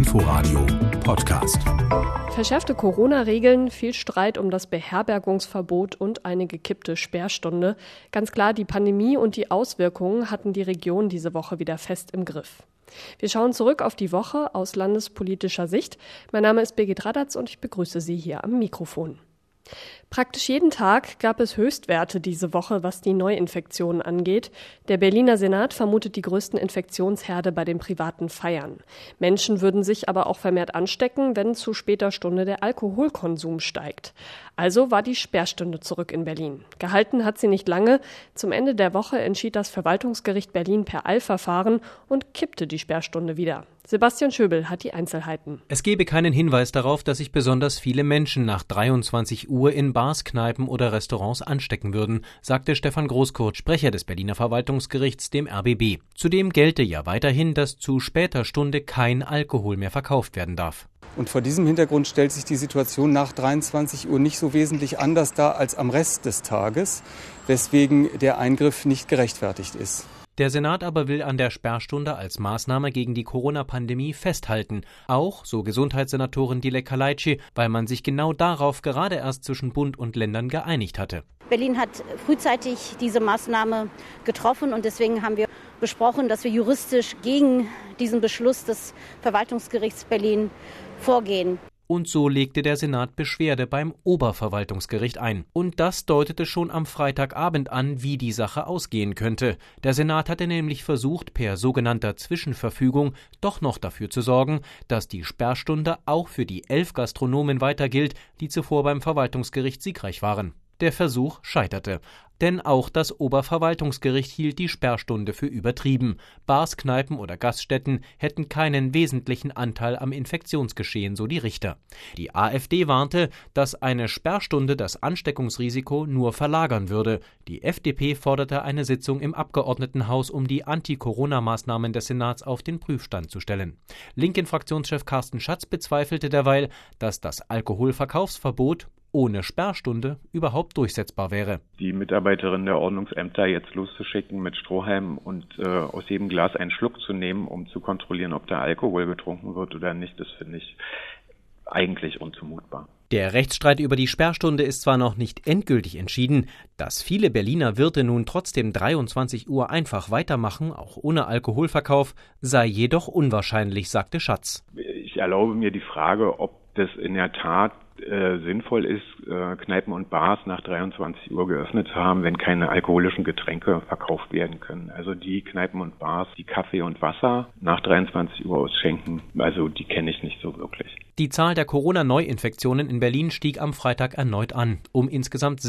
Inforadio Podcast. Verschärfte Corona-Regeln, viel Streit um das Beherbergungsverbot und eine gekippte Sperrstunde. Ganz klar, die Pandemie und die Auswirkungen hatten die Region diese Woche wieder fest im Griff. Wir schauen zurück auf die Woche aus landespolitischer Sicht. Mein Name ist Birgit Radatz und ich begrüße Sie hier am Mikrofon. Praktisch jeden Tag gab es Höchstwerte diese Woche, was die Neuinfektionen angeht. Der Berliner Senat vermutet die größten Infektionsherde bei den privaten Feiern. Menschen würden sich aber auch vermehrt anstecken, wenn zu später Stunde der Alkoholkonsum steigt. Also war die Sperrstunde zurück in Berlin. Gehalten hat sie nicht lange. Zum Ende der Woche entschied das Verwaltungsgericht Berlin per Eilverfahren und kippte die Sperrstunde wieder. Sebastian Schöbel hat die Einzelheiten. Es gebe keinen Hinweis darauf, dass sich besonders viele Menschen nach 23 Uhr in Bars, Kneipen oder Restaurants anstecken würden, sagte Stefan Großkurt, Sprecher des Berliner Verwaltungsgerichts, dem RBB. Zudem gelte ja weiterhin, dass zu später Stunde kein Alkohol mehr verkauft werden darf. Und vor diesem Hintergrund stellt sich die Situation nach 23 Uhr nicht so wesentlich anders dar als am Rest des Tages, weswegen der Eingriff nicht gerechtfertigt ist. Der Senat aber will an der Sperrstunde als Maßnahme gegen die Corona-Pandemie festhalten. Auch, so Gesundheitssenatorin Dilek Kalaitschi, weil man sich genau darauf gerade erst zwischen Bund und Ländern geeinigt hatte. Berlin hat frühzeitig diese Maßnahme getroffen und deswegen haben wir besprochen, dass wir juristisch gegen diesen Beschluss des Verwaltungsgerichts Berlin vorgehen. Und so legte der Senat Beschwerde beim Oberverwaltungsgericht ein. Und das deutete schon am Freitagabend an, wie die Sache ausgehen könnte. Der Senat hatte nämlich versucht, per sogenannter Zwischenverfügung doch noch dafür zu sorgen, dass die Sperrstunde auch für die 11 Gastronomen weiter gilt, die zuvor beim Verwaltungsgericht siegreich waren. Der Versuch scheiterte. Denn auch das Oberverwaltungsgericht hielt die Sperrstunde für übertrieben. Bars, Kneipen oder Gaststätten hätten keinen wesentlichen Anteil am Infektionsgeschehen, so die Richter. Die AfD warnte, dass eine Sperrstunde das Ansteckungsrisiko nur verlagern würde. Die FDP forderte eine Sitzung im Abgeordnetenhaus, um die Anti-Corona-Maßnahmen des Senats auf den Prüfstand zu stellen. Linken-Fraktionschef Carsten Schatz bezweifelte derweil, dass das Alkoholverkaufsverbot ohne Sperrstunde überhaupt durchsetzbar wäre. Die Mitarbeiterinnen der Ordnungsämter jetzt loszuschicken mit Strohhalmen und aus jedem Glas einen Schluck zu nehmen, um zu kontrollieren, ob da Alkohol getrunken wird oder nicht, das finde ich eigentlich unzumutbar. Der Rechtsstreit über die Sperrstunde ist zwar noch nicht endgültig entschieden, dass viele Berliner Wirte nun trotzdem 23 Uhr einfach weitermachen, auch ohne Alkoholverkauf, sei jedoch unwahrscheinlich, sagte Schatz. Ich erlaube mir die Frage, ob das in der Tat sinnvoll ist, Kneipen und Bars nach 23 Uhr geöffnet zu haben, wenn keine alkoholischen Getränke verkauft werden können. Also die Kneipen und Bars, die Kaffee und Wasser nach 23 Uhr ausschenken, also die kenne ich nicht so wirklich. Die Zahl der Corona-Neuinfektionen in Berlin stieg am Freitag erneut an, um insgesamt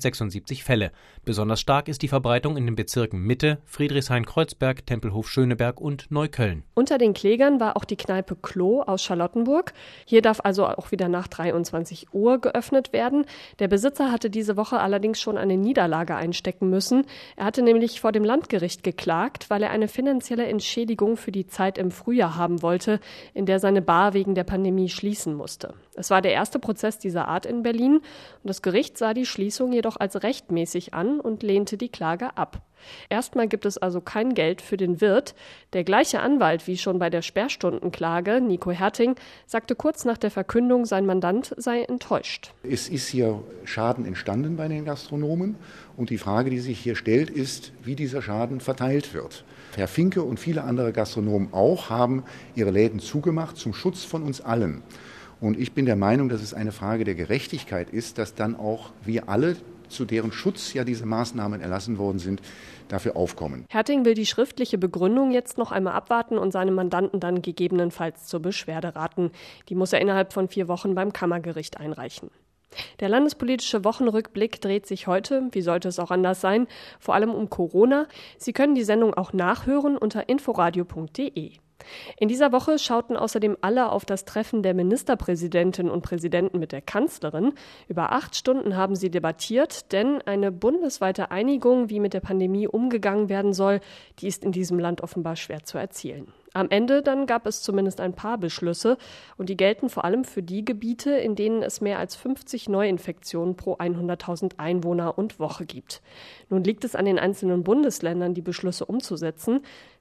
676 Fälle. Besonders stark ist die Verbreitung in den Bezirken Mitte, Friedrichshain-Kreuzberg, Tempelhof-Schöneberg und Neukölln. Unter den Klägern war auch die Kneipe Klo aus Charlottenburg. Hier darf also auch wieder nach 23 Uhr geöffnet werden. Der Besitzer hatte diese Woche allerdings schon eine Niederlage einstecken müssen. Er hatte nämlich vor dem Landgericht geklagt, weil er eine finanzielle Entschädigung für die Zeit im Frühjahr haben wollte, in der seine Bar wegen der Pandemie schließen musste. Es war der erste Prozess dieser Art in Berlin und das Gericht sah die Schließung jedoch als rechtmäßig an und lehnte die Klage ab. Erstmal gibt es also kein Geld für den Wirt. Der gleiche Anwalt wie schon bei der Sperrstundenklage, Nico Herting, sagte kurz nach der Verkündung, sein Mandant sei enttäuscht. Es ist hier Schaden entstanden bei den Gastronomen und die Frage, die sich hier stellt, ist, wie dieser Schaden verteilt wird. Herr Finke und viele andere Gastronomen auch haben ihre Läden zugemacht zum Schutz von uns allen. Und ich bin der Meinung, dass es eine Frage der Gerechtigkeit ist, dass dann auch wir alle, zu deren Schutz ja diese Maßnahmen erlassen worden sind, dafür aufkommen. Herting will die schriftliche Begründung jetzt noch einmal abwarten und seinem Mandanten dann gegebenenfalls zur Beschwerde raten. Die muss er innerhalb von 4 Wochen beim Kammergericht einreichen. Der landespolitische Wochenrückblick dreht sich heute, wie sollte es auch anders sein, vor allem um Corona. Sie können die Sendung auch nachhören unter inforadio.de. In dieser Woche schauten außerdem alle auf das Treffen der Ministerpräsidentinnen und Präsidenten mit der Kanzlerin. Über 8 Stunden haben sie debattiert, denn eine bundesweite Einigung, wie mit der Pandemie umgegangen werden soll, die ist in diesem Land offenbar schwer zu erzielen. Am Ende dann gab es zumindest ein paar Beschlüsse und die gelten vor allem für die Gebiete, in denen es mehr als 50 Neuinfektionen pro 100.000 Einwohner und Woche gibt. Nun liegt es an den einzelnen Bundesländern, die Beschlüsse umzusetzen.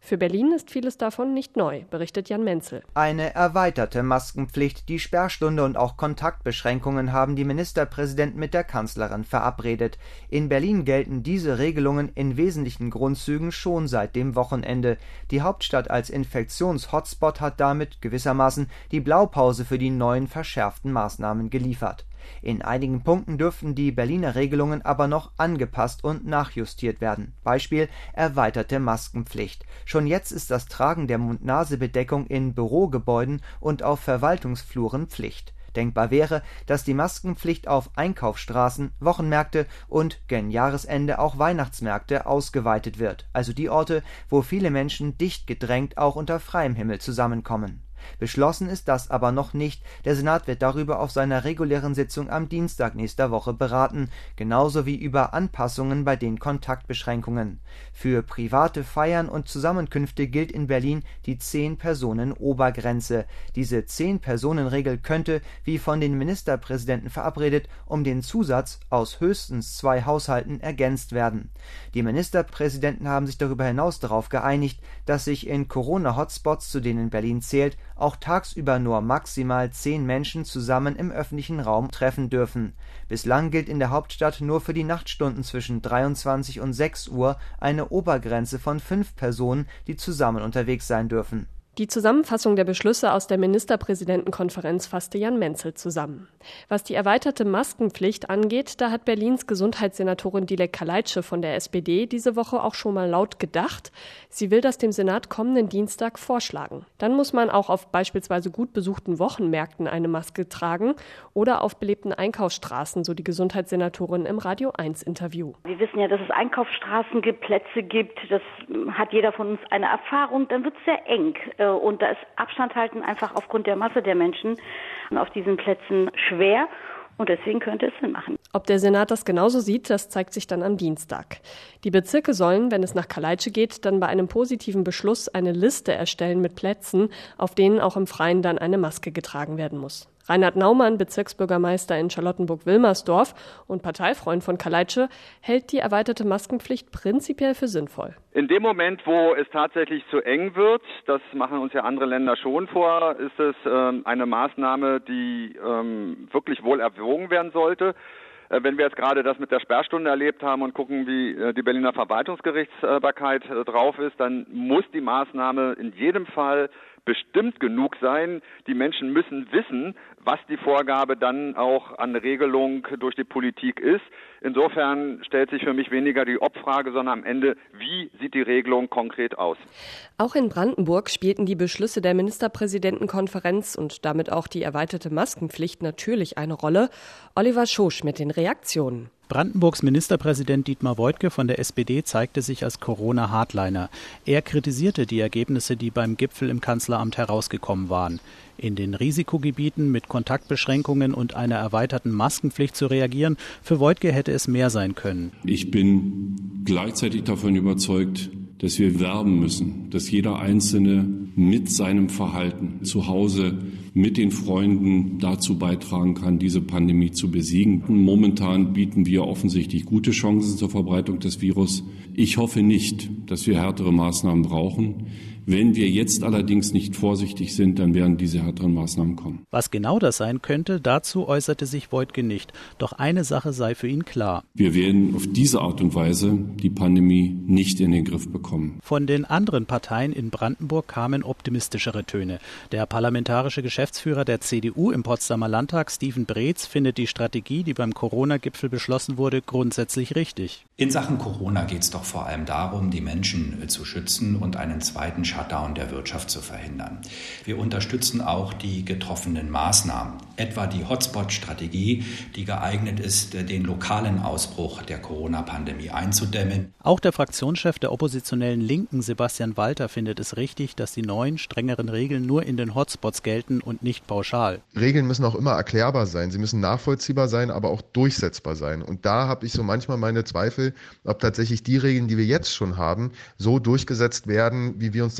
Für Berlin ist vieles davon nicht neu, berichtet Jan Menzel. Eine erweiterte Maskenpflicht, die Sperrstunde und auch Kontaktbeschränkungen haben die Ministerpräsidenten mit der Kanzlerin verabredet. In Berlin gelten diese Regelungen in wesentlichen Grundzügen schon seit dem Wochenende. Die Hauptstadt als Infektions-Hotspot hat damit gewissermaßen die Blaupause für die neuen verschärften Maßnahmen geliefert. In einigen Punkten dürften die Berliner Regelungen aber noch angepasst und nachjustiert werden. Beispiel: erweiterte Maskenpflicht. Schon jetzt ist das Tragen der Mund-Nase-Bedeckung in Bürogebäuden und auf Verwaltungsfluren Pflicht. Denkbar wäre, dass die Maskenpflicht auf Einkaufsstraßen, Wochenmärkte und gen Jahresende auch Weihnachtsmärkte ausgeweitet wird, also die Orte, wo viele Menschen dicht gedrängt auch unter freiem Himmel zusammenkommen. Beschlossen ist das aber noch nicht. Der Senat wird darüber auf seiner regulären Sitzung am Dienstag nächster Woche beraten, genauso wie über Anpassungen bei den Kontaktbeschränkungen. Für private Feiern und Zusammenkünfte gilt in Berlin die 10-Personen-Obergrenze. Diese 10-Personen-Regel könnte, wie von den Ministerpräsidenten verabredet, um den Zusatz aus höchstens 2 Haushalten ergänzt werden. Die Ministerpräsidenten haben sich darüber hinaus darauf geeinigt, dass sich in Corona-Hotspots, zu denen Berlin zählt, auch tagsüber nur maximal 10 Menschen zusammen im öffentlichen Raum treffen dürfen. Bislang gilt in der Hauptstadt nur für die Nachtstunden zwischen 23 und 6 Uhr eine Obergrenze von 5 Personen, die zusammen unterwegs sein dürfen. Die Zusammenfassung der Beschlüsse aus der Ministerpräsidentenkonferenz fasste Jan Menzel zusammen. Was die erweiterte Maskenpflicht angeht, da hat Berlins Gesundheitssenatorin Dilek Kaleitsche von der SPD diese Woche auch schon mal laut gedacht. Sie will das dem Senat kommenden Dienstag vorschlagen. Dann muss man auch auf beispielsweise gut besuchten Wochenmärkten eine Maske tragen oder auf belebten Einkaufsstraßen, so die Gesundheitssenatorin im Radio 1 Interview. Wir wissen ja, dass es Einkaufsstraßen gibt, Plätze gibt. Das hat jeder von uns eine Erfahrung. Dann wird es sehr eng. Und da ist Abstand halten einfach aufgrund der Masse der Menschen auf diesen Plätzen schwer. Und deswegen könnte es Sinn machen. Ob der Senat das genauso sieht, das zeigt sich dann am Dienstag. Die Bezirke sollen, wenn es nach Kaleitsche geht, dann bei einem positiven Beschluss eine Liste erstellen mit Plätzen, auf denen auch im Freien dann eine Maske getragen werden muss. Reinhard Naumann, Bezirksbürgermeister in Charlottenburg-Wilmersdorf und Parteifreund von Kaleitsche, hält die erweiterte Maskenpflicht prinzipiell für sinnvoll. In dem Moment, wo es tatsächlich zu eng wird, das machen uns ja andere Länder schon vor, ist es eine Maßnahme, die wirklich wohl erwogen werden sollte. Wenn wir jetzt gerade das mit der Sperrstunde erlebt haben und gucken, wie die Berliner Verwaltungsgerichtsbarkeit drauf ist, dann muss die Maßnahme in jedem Fall bestimmt genug sein. Die Menschen müssen wissen, was die Vorgabe dann auch an Regelung durch die Politik ist. Insofern stellt sich für mich weniger die Ob-Frage, sondern am Ende, wie sieht die Regelung konkret aus? Auch in Brandenburg spielten die Beschlüsse der Ministerpräsidentenkonferenz und damit auch die erweiterte Maskenpflicht natürlich eine Rolle. Oliver Schosch mit den Reaktionen. Brandenburgs Ministerpräsident Dietmar Woidke von der SPD zeigte sich als Corona-Hardliner. Er kritisierte die Ergebnisse, die beim Gipfel im Kanzleramt herausgekommen waren. In den Risikogebieten mit Kontaktbeschränkungen und einer erweiterten Maskenpflicht zu reagieren, für Woidke hätte es mehr sein können. Ich bin gleichzeitig davon überzeugt, dass wir werben müssen, dass jeder Einzelne mit seinem Verhalten zu Hause mit den Freunden dazu beitragen kann, diese Pandemie zu besiegen. Momentan bieten wir offensichtlich gute Chancen zur Verbreitung des Virus. Ich hoffe nicht, dass wir härtere Maßnahmen brauchen. Wenn wir jetzt allerdings nicht vorsichtig sind, dann werden diese härteren Maßnahmen kommen. Was genau das sein könnte, dazu äußerte sich Woidke nicht. Doch eine Sache sei für ihn klar. Wir werden auf diese Art und Weise die Pandemie nicht in den Griff bekommen. Von den anderen Parteien in Brandenburg kamen optimistischere Töne. Der parlamentarische Geschäftsführer der CDU im Potsdamer Landtag, Steven Breetz, findet die Strategie, die beim Corona-Gipfel beschlossen wurde, grundsätzlich richtig. In Sachen Corona geht es doch vor allem darum, die Menschen zu schützen und einen zweiten Shutdown der Wirtschaft zu verhindern. Wir unterstützen auch die getroffenen Maßnahmen, etwa die Hotspot-Strategie, die geeignet ist, den lokalen Ausbruch der Corona-Pandemie einzudämmen. Auch der Fraktionschef der oppositionellen Linken, Sebastian Walter, findet es richtig, dass die neuen, strengeren Regeln nur in den Hotspots gelten und nicht pauschal. Regeln müssen auch immer erklärbar sein, sie müssen nachvollziehbar sein, aber auch durchsetzbar sein. Und da habe ich so manchmal meine Zweifel, ob tatsächlich die Regeln, die wir jetzt schon haben, so durchgesetzt werden, wie wir uns das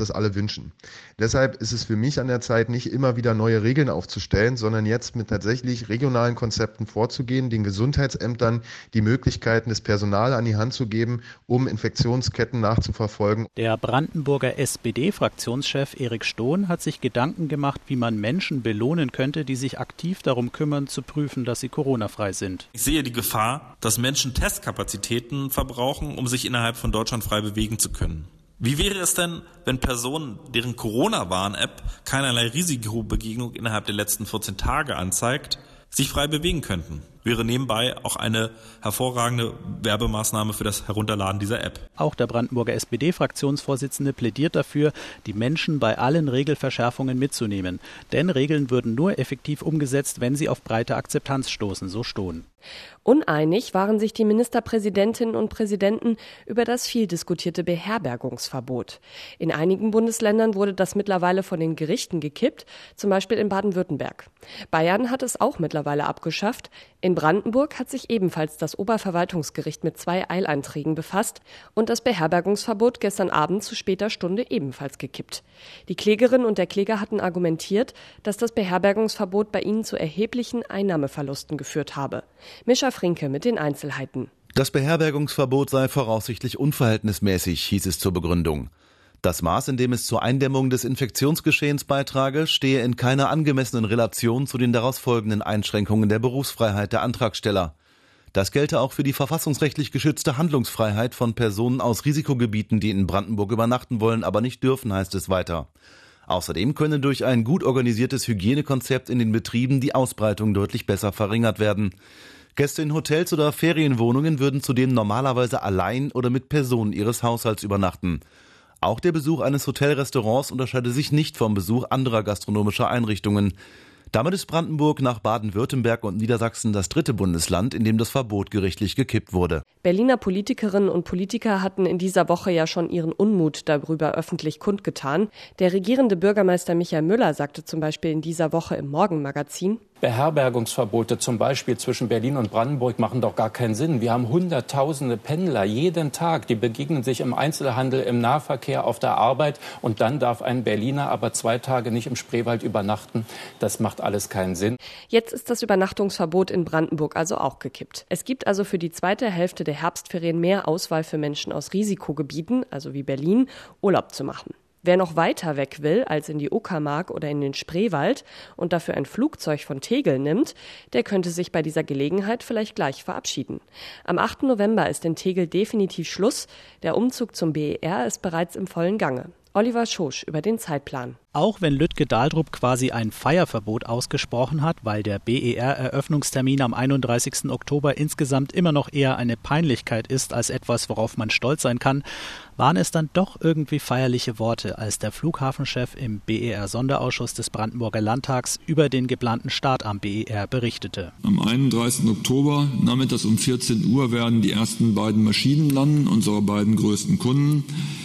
das alle wünschen. Deshalb ist es für mich an der Zeit, nicht immer wieder neue Regeln aufzustellen, sondern jetzt mit tatsächlich regionalen Konzepten vorzugehen, den Gesundheitsämtern die Möglichkeiten des Personals an die Hand zu geben, um Infektionsketten nachzuverfolgen. Der Brandenburger SPD-Fraktionschef Erik Stohn hat sich Gedanken gemacht, wie man Menschen belohnen könnte, die sich aktiv darum kümmern, zu prüfen, dass sie Corona-frei sind. Ich sehe die Gefahr, dass Menschen Testkapazitäten verbrauchen, um sich innerhalb von Deutschland frei bewegen zu können. Wie wäre es denn, wenn Personen, deren Corona-Warn-App keinerlei Risikobegegnung innerhalb der letzten 14 Tage anzeigt, sich frei bewegen könnten? Wäre nebenbei auch eine hervorragende Werbemaßnahme für das Herunterladen dieser App. Auch der Brandenburger SPD-Fraktionsvorsitzende plädiert dafür, die Menschen bei allen Regelverschärfungen mitzunehmen. Denn Regeln würden nur effektiv umgesetzt, wenn sie auf breite Akzeptanz stoßen, so Stohn. Uneinig waren sich die Ministerpräsidentinnen und Präsidenten über das viel diskutierte Beherbergungsverbot. In einigen Bundesländern wurde das mittlerweile von den Gerichten gekippt, zum Beispiel in Baden-Württemberg. Bayern hat es auch mittlerweile abgeschafft. In Brandenburg hat sich ebenfalls das Oberverwaltungsgericht mit 2 Eileinträgen befasst und das Beherbergungsverbot gestern Abend zu später Stunde ebenfalls gekippt. Die Klägerin und der Kläger hatten argumentiert, dass das Beherbergungsverbot bei ihnen zu erheblichen Einnahmeverlusten geführt habe. Mischa Frinke mit den Einzelheiten. Das Beherbergungsverbot sei voraussichtlich unverhältnismäßig, hieß es zur Begründung. Das Maß, in dem es zur Eindämmung des Infektionsgeschehens beitrage, stehe in keiner angemessenen Relation zu den daraus folgenden Einschränkungen der Berufsfreiheit der Antragsteller. Das gelte auch für die verfassungsrechtlich geschützte Handlungsfreiheit von Personen aus Risikogebieten, die in Brandenburg übernachten wollen, aber nicht dürfen, heißt es weiter. Außerdem könne durch ein gut organisiertes Hygienekonzept in den Betrieben die Ausbreitung deutlich besser verringert werden. Gäste in Hotels oder Ferienwohnungen würden zudem normalerweise allein oder mit Personen ihres Haushalts übernachten. Auch der Besuch eines Hotelrestaurants unterscheide sich nicht vom Besuch anderer gastronomischer Einrichtungen. Damit ist Brandenburg nach Baden-Württemberg und Niedersachsen das 3. Bundesland, in dem das Verbot gerichtlich gekippt wurde. Berliner Politikerinnen und Politiker hatten in dieser Woche ja schon ihren Unmut darüber öffentlich kundgetan. Der regierende Bürgermeister Michael Müller sagte zum Beispiel in dieser Woche im Morgenmagazin: Beherbergungsverbote zum Beispiel zwischen Berlin und Brandenburg machen doch gar keinen Sinn. Wir haben hunderttausende Pendler jeden Tag, die begegnen sich im Einzelhandel, im Nahverkehr, auf der Arbeit und dann darf ein Berliner aber 2 Tage nicht im Spreewald übernachten. Das macht alles keinen Sinn. Jetzt ist das Übernachtungsverbot in Brandenburg also auch gekippt. Es gibt also für die zweite Hälfte der Herbstferien mehr Auswahl für Menschen aus Risikogebieten, also wie Berlin, Urlaub zu machen. Wer noch weiter weg will als in die Uckermark oder in den Spreewald und dafür ein Flugzeug von Tegel nimmt, der könnte sich bei dieser Gelegenheit vielleicht gleich verabschieden. Am 8. November ist in Tegel definitiv Schluss. Der Umzug zum BER ist bereits im vollen Gange. Oliver Schosch über den Zeitplan. Auch wenn Lütke Dahldrup quasi ein Feierverbot ausgesprochen hat, weil der BER-Eröffnungstermin am 31. Oktober insgesamt immer noch eher eine Peinlichkeit ist als etwas, worauf man stolz sein kann, waren es dann doch irgendwie feierliche Worte, als der Flughafenchef im BER-Sonderausschuss des Brandenburger Landtags über den geplanten Start am BER berichtete. Am 31. Oktober nachmittags um 14 Uhr werden die ersten beiden Maschinen landen, unsere beiden größten Kunden,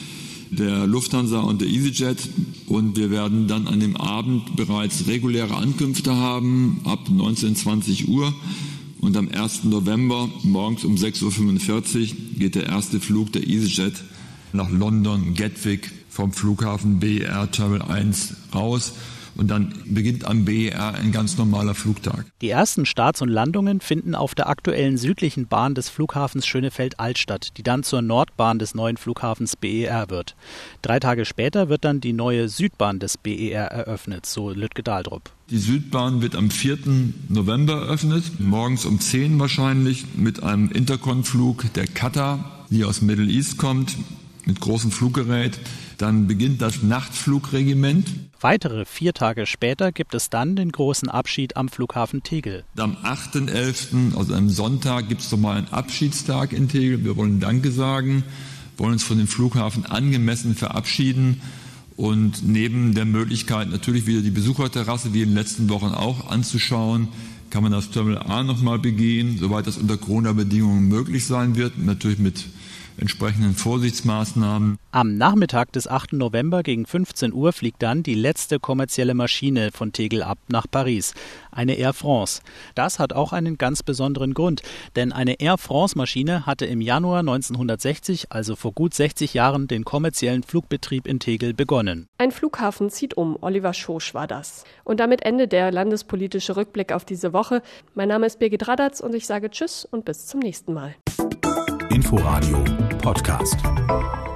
der Lufthansa und der EasyJet, und wir werden dann an dem Abend bereits reguläre Ankünfte haben, ab 19:20 Uhr, und am 1. November morgens um 6:45 Uhr geht der erste Flug der EasyJet nach London Gatwick vom Flughafen BER Terminal 1 raus. Und dann beginnt am BER ein ganz normaler Flugtag. Die ersten Starts und Landungen finden auf der aktuellen südlichen Bahn des Flughafens Schönefeld-Alt statt, die dann zur Nordbahn des neuen Flughafens BER wird. 3 Tage später wird dann die neue Südbahn des BER eröffnet, so Lütke Dahldrup. Die Südbahn wird am 4. November eröffnet, morgens um 10 wahrscheinlich, mit einem Intercon-Flug der Qatar, die aus Middle East kommt, mit großem Fluggerät. Dann beginnt das Nachtflugregiment. Weitere 4 Tage später gibt es dann den großen Abschied am Flughafen Tegel. Am 8.11., also am Sonntag, gibt es nochmal einen Abschiedstag in Tegel. Wir wollen Danke sagen, wollen uns von dem Flughafen angemessen verabschieden und neben der Möglichkeit natürlich wieder die Besucherterrasse wie in den letzten Wochen auch anzuschauen, kann man das Terminal A nochmal begehen, soweit das unter Corona-Bedingungen möglich sein wird, natürlich mit entsprechenden Vorsichtsmaßnahmen. Am Nachmittag des 8. November gegen 15 Uhr fliegt dann die letzte kommerzielle Maschine von Tegel ab nach Paris, eine Air France. Das hat auch einen ganz besonderen Grund, denn eine Air France-Maschine hatte im Januar 1960, also vor gut 60 Jahren, den kommerziellen Flugbetrieb in Tegel begonnen. Ein Flughafen zieht um, Oliver Schosch war das. Und damit Ende der landespolitische Rückblick auf diese Woche. Mein Name ist Birgit Radatz und ich sage Tschüss und bis zum nächsten Mal. Inforadio Podcast.